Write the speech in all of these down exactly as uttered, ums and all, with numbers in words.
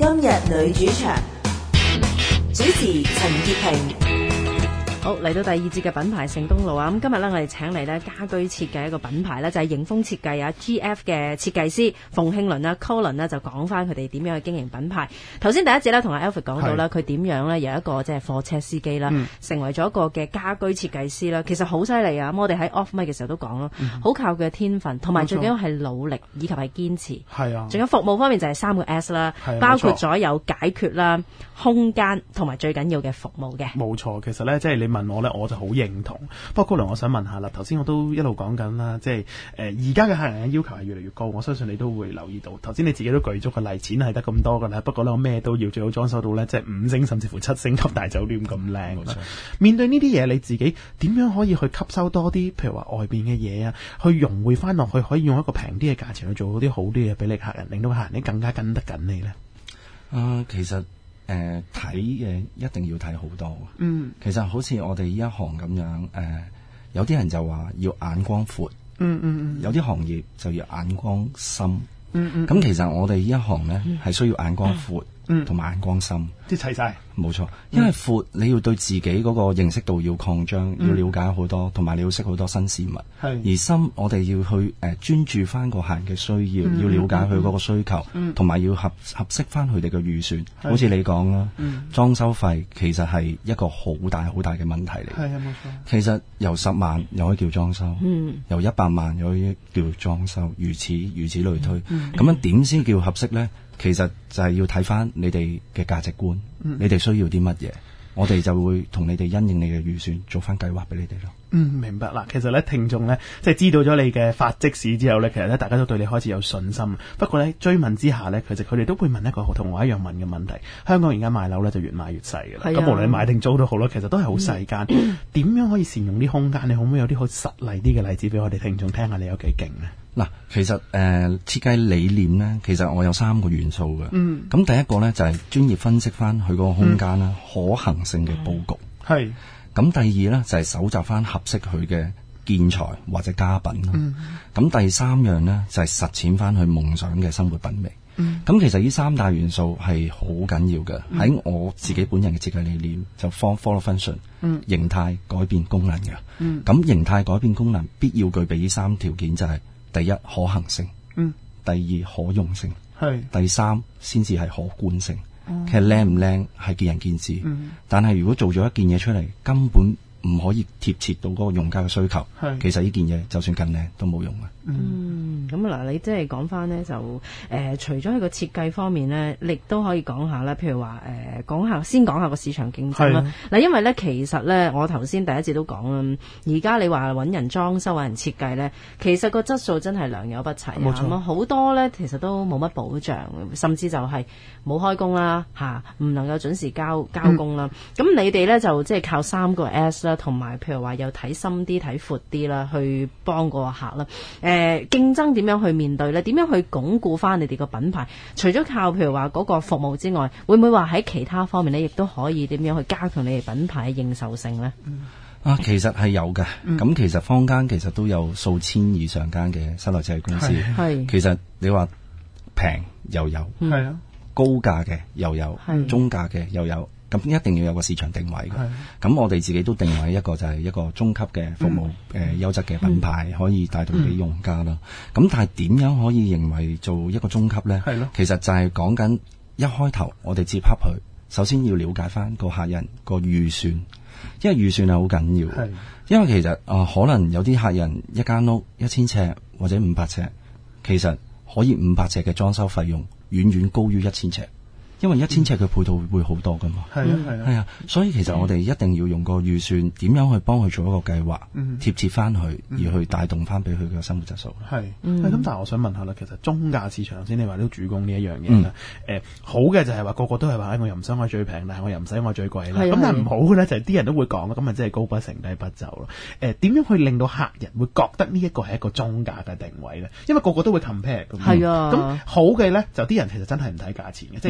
今日女主場，主持陳潔平。 好，嚟到第二節嘅品牌盛東路啊！咁今日咧，我哋請嚟咧家居設計一個品牌咧，就係迎豐設計啊 G F 嘅設計師馮慶倫啊 Colin 咧，就講翻佢哋點樣去經營品牌。頭先第一節咧，同阿 Alfred 講到啦，佢點樣咧由一個即係貨車司機啦，嗯、成為咗一個嘅家居設計師啦。其實好犀利啊！咁我哋喺 off mic 嘅時候都講啦，好、嗯、靠佢嘅天分，同埋最緊要係努力以及係堅持。係啊，仲有服務方面就係三個 S 啦，包括咗有解決啦、空間同埋最緊要嘅服務嘅。 冇錯，其實咧即係你問我咧，我就好認同。不過 Colin，我想問下啦，頭先我都一路講緊啦，即係誒而家嘅客人嘅要求係越嚟越高，我相信你都會留意到。頭先你自己都舉足個例，錢係得咁多㗎啦。不過咧，我咩都要，最好裝修到咧即係五星甚至乎七星級大酒店咁靚。面對呢啲嘢，你自己點樣可以去吸收多啲？譬如話外邊嘅嘢啊，去融匯翻落去，可以用一個平啲嘅價錢去做啲好啲嘢俾你客人，令到客人你更加跟得緊你咧。 啊、呃，其實。誒睇嘅一定要睇好多，嗯，其實好似我哋呢一行咁樣，誒、呃、有啲人就話要眼光闊，嗯嗯嗯，有啲行業就要眼光深，嗯嗯，咁其實我哋呢一行咧係、嗯、需要眼光闊，嗯，同埋眼光深，即係齊晒，冇錯，因為闊你要對自己嗰個認識度要擴張，嗯、要了解好多，同埋你要識好多新事物，係，而深我哋要去誒、呃、專注翻個客人嘅需要，嗯、要了解佢嗰個需求，同、嗯、埋要合合適翻佢哋嘅預算，好似你講啦，嗯，裝修費其實係一個好大好大嘅問題嚟，係啊冇錯，其實由十萬又可以叫裝修，嗯，由一百萬又可以叫裝修，如此如此類推，咁、嗯、樣點先叫合適咧？其實就係要睇翻你哋嘅價值觀，嗯、你哋需要啲乜嘢，我哋就會同你哋因應你嘅預算做翻計劃俾你哋咯。 嗯，明白啦。其實咧，聽眾咧，即係知道咗你嘅發跡史之後咧，其實咧，大家都對你開始有信心。不過咧，追問之下咧，其實佢哋都會問一個同我一樣問嘅問題：香港而家賣樓咧就越賣越細嘅啦。咁、啊、無論你買定租都好啦，其實都係好細間。點、嗯、樣可以善用啲空間？你可唔可以有啲好實例啲嘅例子俾我哋聽眾聽下？你有幾勁呢？ 嗱，其實誒、呃、設計理念咧，其實我有三個元素嘅。嗯。咁第一個咧就係、是、專業分析翻佢嗰個空間啦、嗯，可行性嘅佈局。係、嗯。咁第二咧就係、是、搜集翻合適佢嘅建材或者家品啦。嗯。咁第三樣咧就係、是、實踐翻佢夢想嘅生活品味。嗯。咁其實呢三大元素係好緊要嘅。喺、嗯、我自己本人嘅設計理念就 follow follow function。嗯。形態改變功能嘅。嗯。咁形態改變功能必要具備呢三條件就係、是。第一可行性，嗯，第二可用性，係，第三先至係可觀性。嗯、其實靚唔靚係見仁見智，嗯，但係如果做咗一件嘢出嚟，根本唔可以貼切到嗰個用家嘅需求，係，其實呢件嘢就算更靚都冇用嘅。 嗯，咁嗱，你即係講翻呢，就誒、呃，除咗喺個設計方面呢，亦都可以講下啦。譬如話誒，講、呃、下先講下個市場競爭啦。嗱，因為咧，其實咧，我頭先第一節都講啦，而家你話揾人裝修、揾人設計咧，其實個質素真係良莠不齊啊。咁好多咧，其實都冇乜保障，甚至就係冇開工啦，吓、啊，唔能夠準時交交工啦。咁、嗯、你哋咧就即係靠三個 S 啦，同埋譬如話又睇深啲、睇闊啲啦，去幫個客啦。誒、呃。誒，競爭點樣去面對咧？點樣去鞏固翻你哋個品牌？除咗靠譬如話嗰個服務之外，會唔會話喺其他方面咧，亦都可以點樣去加強你哋品牌嘅認受性咧？ 啊，其實係有嘅。咁、嗯、其實坊間其實都有數千以上間嘅室內設計公司。係，其實你話平又有，係啊，高價嘅又有，中價嘅又有。咁一定要有個市場定位嘅，咁我哋自己都定位一個就係一個中級嘅服務，誒、嗯呃、優質嘅品牌，可以帶到俾用家啦。咁、嗯、但係點樣可以認為做一個中級咧？係咯，其實就係講緊一開頭我哋接洽佢，首先要了解翻個客人個預算，因為預算係好緊要。係，因為其實啊、呃，可能有啲客人一間屋一千尺或者五百尺，其實可以五百尺嘅裝修費用遠遠高於一千尺。因為一千尺嘅配套會好多噶嘛，係啊係啊，係啊，所以其實我哋一定要用個預算，點樣去幫佢做一個計劃，嗯、貼切翻佢，而去帶動翻俾佢嘅生活質素。係，咁、嗯、 但係我想問下啦，其實中價市場先你話都主攻呢一樣嘢啦。誒、嗯呃，好嘅就係話個個都係話，我又唔想我最平，但係我又唔使我最貴啦。咁但係唔好嘅咧就係啲人都會講啦，咁咪即係高不成低不就咯。誒、呃，點樣去令到客人會覺得呢一個係一個中價嘅定位咧？因為個個都會 compare 咁。係啊，咁好嘅咧就啲人其實真係唔睇價錢嘅，即係 I mean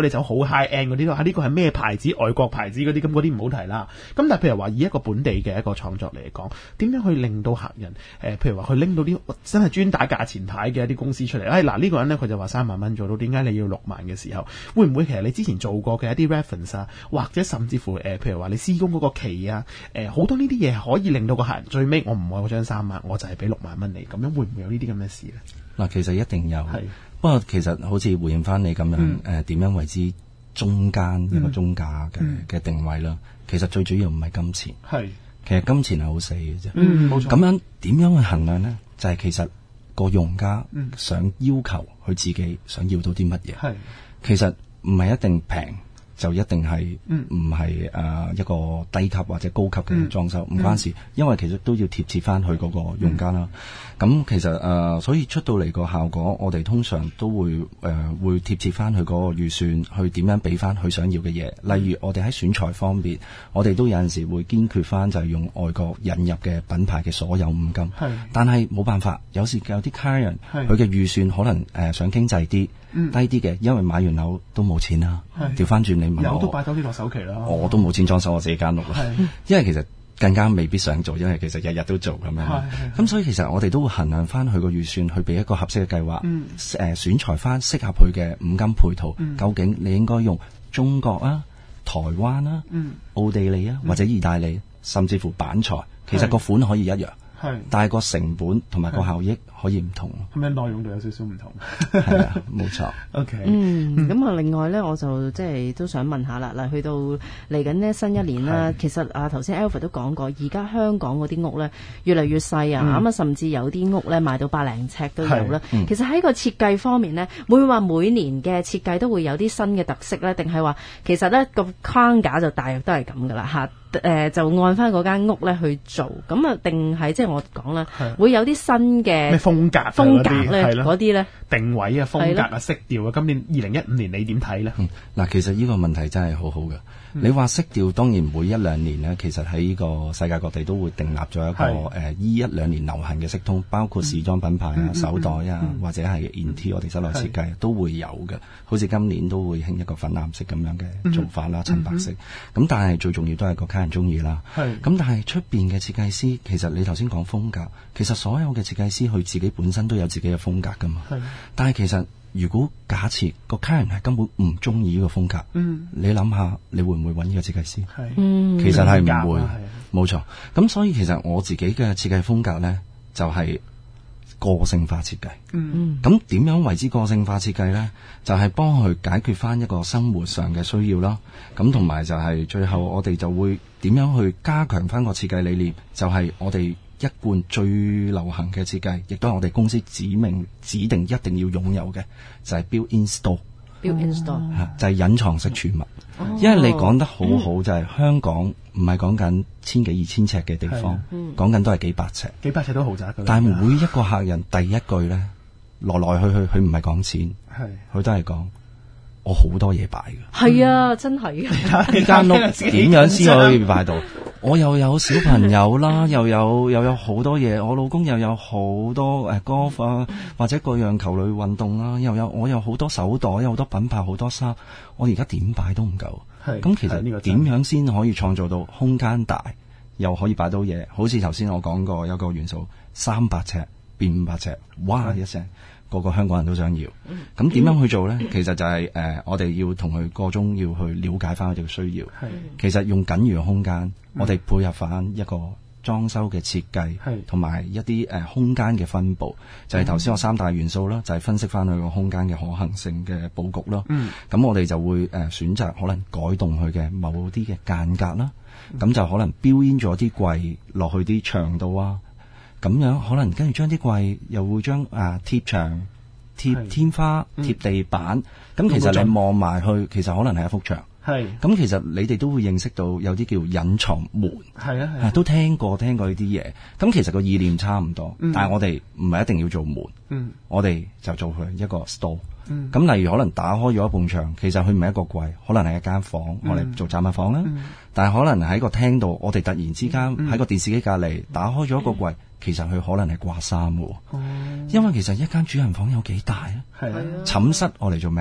果你走好 high end 嗰啲都，啊呢個係咩牌子？外國牌子嗰啲，咁嗰啲唔好提啦。咁但係譬如話以一個本地嘅一個創作嚟講，點樣去令到客人誒、呃，譬如話佢拎到啲真係專打價錢牌嘅一啲公司出嚟？誒嗱呢個人咧佢就話三萬蚊做到，點解你要六萬嘅時候，會唔會其實你之前做過嘅一啲 reference 啊，或者甚至乎誒、呃，譬如話你施工嗰個期啊，誒、呃、好多呢啲嘢可以令到個客人最尾我唔愛嗰張三萬，我就係俾六萬蚊你，咁樣會唔會有呢啲咁嘅事咧？ 嗱，其實一定有，不過其實好似回應翻你咁樣，誒、嗯、點、呃、樣為之中間一個中價嘅嘅、嗯、定位啦？其實最主要唔係金錢，係其實金錢係好死嘅啫。嗯，冇錯。咁樣點樣去衡量咧？就係、是、其實個用家想要求佢自己想要到啲乜嘢，係其實唔係一定平。就一定係唔係誒一個低級或者高級嘅裝修，唔、嗯、關事，因為其實都要貼切翻佢嗰個用家啦。咁、嗯、其實誒、呃，所以出到嚟個效果，我哋通常都會誒、呃、會貼切翻佢嗰個預算，去點樣俾翻佢想要嘅嘢。例如我哋喺選材方面，我哋都有陣時會堅決翻就係用外國引入嘅品牌嘅所有五金。係，但係冇辦法，有時有啲客人佢嘅預算可能誒、呃、想經濟啲。嗯、低啲嘅，因為買完樓都冇錢啦。調翻轉你問我，有都擺多啲落首期啦。我都冇錢裝修我自己間屋啦。因為其實更加未必想做，因為其實日日都做咁樣。咁所以其實我哋都會衡量翻佢個預算，去俾一個合適嘅計劃。誒、嗯呃，選材翻適合佢嘅五金配套、嗯。究竟你應該用中國啊、台灣啊、嗯、奧地利啊，或者意大利，嗯、甚至乎板材，其實個款可以一樣。係，但係個成本同埋個效益可以唔同。係咪內容度有少少唔同？係啊，冇錯。OK。嗯，咁、嗯、啊，另外咧，我就即係都想問下啦。嗱，去到嚟緊呢新一年啦，其實啊頭先 Alfred 都講過，而家香港嗰啲屋咧越嚟越細啊，咁、嗯、啊甚至有啲屋咧賣到百零尺都有啦、嗯。其實喺個設計方面咧，會唔會話每年嘅設計都會有啲新嘅特色咧？定係話其實咧個框架就大約都係咁噶啦嚇？誒、呃、就按翻嗰間屋咧去做，咁啊定係即係我講啦，會有啲新嘅咩風格風格咧嗰啲咧定位啊風格啊色調啊，今年二零一五年你點睇咧？嗱、嗯，其實呢個問題真係好好嘅。嗯、你話色調當然每一兩年咧，其實喺呢個世界各地都會訂立咗一個誒依、呃、一兩年流行嘅色通，包括時裝品牌啊、嗯、手袋啊、嗯、或者係 interior 我哋室內設計都會有嘅。好似今年都會興一個粉藍色咁樣嘅做法啦，襯、嗯、白色。咁、嗯、但係最重要都係個客人中意啦。咁但係出邊嘅設計師，其實你頭先講風格，其實所有嘅設計師佢自己本身都有自己嘅風格噶嘛。但係其實如果假設個客人係根本唔中意呢個風格，嗯、你諗下你會唔會揾呢個設計師？嗯、其實係唔會，冇錯。咁所以其實我自己嘅設計風格呢，就係、是、個性化設計。咁點樣為之個性化設計呢？就係、是、幫佢解決翻一個生活上嘅需要啦。咁同埋就係最後我哋就會點樣去加強翻個設計理念？就係、是、我哋一貫最流行嘅設計，亦都係我哋公司指明指定一定要擁有嘅，就係、是、build in store。build in store 嚇，就係隱藏式儲物。哦、因為你講得好好、嗯，就係、是、香港唔係講緊千幾二千尺嘅地方，講緊、嗯、都係幾百尺。幾百尺都豪宅㗎。但係每一個客人第一句咧，來來去去佢唔係講錢，佢都係講我好多嘢擺嘅。係啊，真係嘅。呢間屋點樣先可以擺到？我又有小朋友啦，又有又有好多嘢，我老公又有好多誒 golf 啊，或者各樣球類運動啦，又有我有好多手袋，有好多品牌，好多衫，我而家點擺都唔夠。咁其實點樣先可以創造到空間大，又可以擺到嘢？好似頭先我講過有個元素，三百尺變五百尺，哇一聲！個個香港人都想要，咁點樣去做呢？其實就係、是、誒、呃，我哋要同佢個中要去了解翻佢哋嘅需要。其實用僅餘嘅空間，我哋配合翻一個裝修嘅設計，同埋一啲誒、呃、空間嘅分佈，就係頭先我三大元素啦，就係、是、分析翻佢個空間嘅可行性嘅佈局啦。咁、嗯、我哋就會誒、呃、選擇可能改動佢嘅某啲嘅間隔啦，咁、嗯、就可能標煙咗啲櫃落去啲牆度啊。咁樣可能跟住將啲櫃又會將啊貼牆、貼天花、貼地板，咁、嗯、其實你望埋去，其實可能係一幅牆。係，咁其實你哋都會認識到有啲叫隱藏門。係啊，係啊，都聽過聽過呢啲嘢。咁其實個意念差唔多，嗯、但係我哋唔係一定要做門。嗯，我哋就做佢一個 store。嗯，咁例如可能打開咗一埲牆，其實佢唔係一個櫃，可能係一間房，嗯、我哋做雜物房啦、嗯。但係可能喺個廳度，我哋突然之間喺個電視機隔離打開咗一個櫃。嗯其實佢可能係掛衫嘅，因為其實一間主人房有幾大啊？係啊，寢室我嚟做咩啊？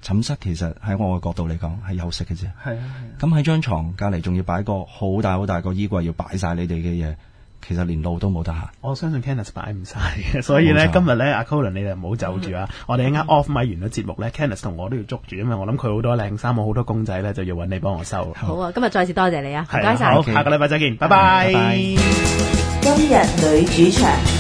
寢室其實喺我嘅角度嚟講係休息嘅啫。 係啊， 咁喺張床隔離仲要擺個好大好大個衣櫃，要擺晒你哋嘅嘢，其實連路都冇得行。 我相信 Kenneth 擺唔晒嘅，所以咧今日咧阿 Colin 你哋唔好走住啊！我哋一啱 off 咪完咗節目咧 Kenneth 同我都要捉住，因為我諗佢好多靚衫，我好多公仔咧就要揾你幫我收。 好啊，今日再次多謝你啊，唔係啊該晒。 好，下個禮拜再見，拜拜。 今日女主場。